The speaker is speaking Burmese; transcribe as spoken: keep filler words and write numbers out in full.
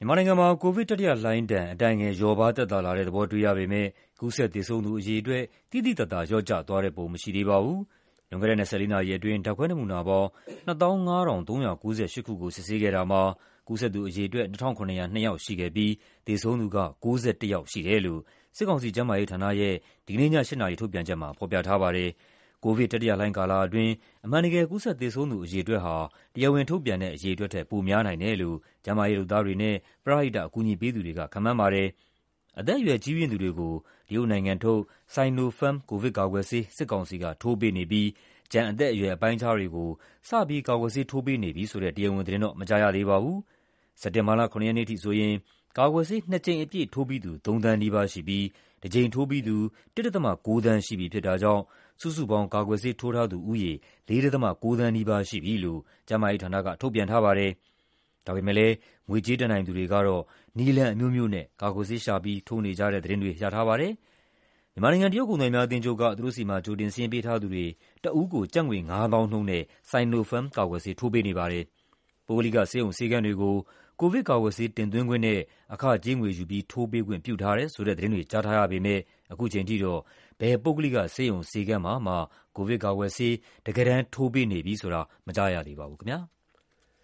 မြန်မာနိုင်ငံမှာ ကိုဗစ်တတိယလှိုင်းဒဏ် အတိုင်ငယ်လျော့ပါးသက်သာလာတဲ့သဘောတွေ့ရပေမယ့် ကူးစက်သေဆုံးသူအရေအတွက် သိသိသာသာလျော့ကျသွားတဲ့ပုံမရှိသေးပါဘူး။ လွန်ခဲ့တဲ့ ၂၄ နာရီအတွင်း ဓာတ်ခွဲနမူနာပေါင်း ၂၅,၃၉၈ ခုကို စစ်ဆေးခဲ့တာမှာ ကူးစက်သူအရေအတွက် ၂,၇၀၂ ယောက်ရှိခဲ့ပြီး သေဆုံးသူက ၉၁ ယောက်ရှိတယ်လို့ စစ်ကောင်စီကျန်းမာရေးဌာနရဲ့ ဒီကနေ့ည ၈ နာရီထုတ်ပြန်ချက်မှာ ဖော်ပြထားပါတယ်။ ကိုဗစ်တတိယလှိုင်းကာလအတွင်း အမှန်တကယ် ကူးစက်သေဆုံးသူအရေအတွက်ဟာ တရားဝင်ထုတ်ပြန်တဲ့အရေအတွက်ထက် ပိုများနိုင်တယ်လို့ ကျန်းမာရေးလုပ်သားတွေနဲ့ ပရဟိတအကူအညီပေးသူတွေက ခန့်မှန်းပါတယ်။ အသက်အရွယ်ကြီးရင့်သူတွေကို တရုတ်နိုင်ငံထုတ် Sinopharm ကိုဗစ်ကာကွယ်ဆေး စစ်ကောင်စီက ထိုးပေးနေပြီး ကျန်အသက်အရွယ်အပိုင်းအခြားတွေကို စပြီး ကာကွယ်ဆေးထိုးပေးနေပြီဆိုတဲ့ တရားဝင်သတင်းတော့ မကြားရသေးပါဘူး။ စက်တင်ဘာလ ၇ ရက်နေ့အထိဆိုရင် ကာကွယ်ဆေး နှစ်ကြိမ်အပြည့်ထိုးပြီးသူ သုံးသန်းနီးပါးရှိပြီး တကြိမ်ထိုးပြီးသူ ၁.၉ သန်းရှိပြီဖြစ်တာကြောင့် စုစုပေါင်း ကာကွယ်ဆေးထိုးထားသူဦးရေ ၄.၉ သန်းနီးပါးရှိပြီလို့ ကျန်းမာရေးဌာနက ထုတ်ပြန်ထားပါတယ်။ ဒါပေမယ့်လည်း ငွေကြေးတတ်နိုင်သူတွေကတော့ နည်းလမ်းအမျိုးမျိုးနဲ့ ကာကွယ်ဆေးရှာပြီး ထိုးနေကြတဲ့သတင်းတွေ ရထားပါတယ်။ မြန်မာနိုင်ငံ တရုတ်ကုန်သည်များအသင်းချုပ်က သူတို့ဆီမှာ ကြိုတင်စာရင်းပေးထားသူတွေ တဦးကို ကျပ်ငွေ ၅၀,၀၀၀ နှုန်းနဲ့ Sinopharm ကာကွယ်ဆေး ထိုးပေးနေပါတယ်။ ပုဂ္ဂလိကဆေးရုံဆေးခန်းတွေကို ကိုဗစ်ကာကွယ်ဆေး တင်သွင်းခွင့်နဲ့ အခကြေးငွေယူပြီး ထိုးပေးခွင့်ပြုထားတယ်ဆိုတဲ့သတင်းတွေ ကြားထားရပေမယ့် ခုချိန်ထိတော့ ဘယ်ပုဂ္ဂလိကဆေးရုံဆေးခန်းမှာမှ ကိုဗစ်ကာကွယ်ဆေး တကယ်တမ်း ထိုးပေးနေပြီဆိုတာ မကြားရသေးပါဘူးခင်ဗျာ။